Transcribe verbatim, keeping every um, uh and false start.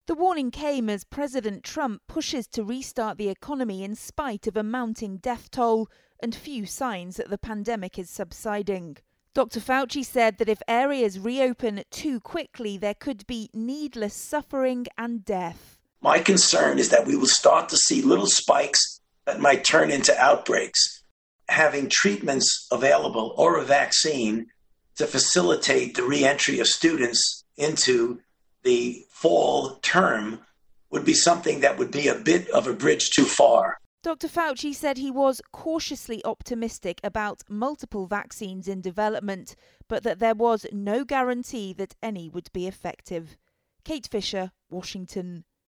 The warning came as President Trump pushes to restart the economy in spite of a mounting death toll and few signs that the pandemic is subsiding. Doctor Fauci said that if areas reopen too quickly, there could be needless suffering and death. My concern is that we will start to see little spikes that might turn into outbreaks. Having treatments available or a vaccine to facilitate the reentry of students into the fall term would be something that would be a bit of a bridge too far. Doctor Fauci said he was cautiously optimistic about multiple vaccines in development, but that there was no guarantee that any would be effective. Kate Fisher, Washington.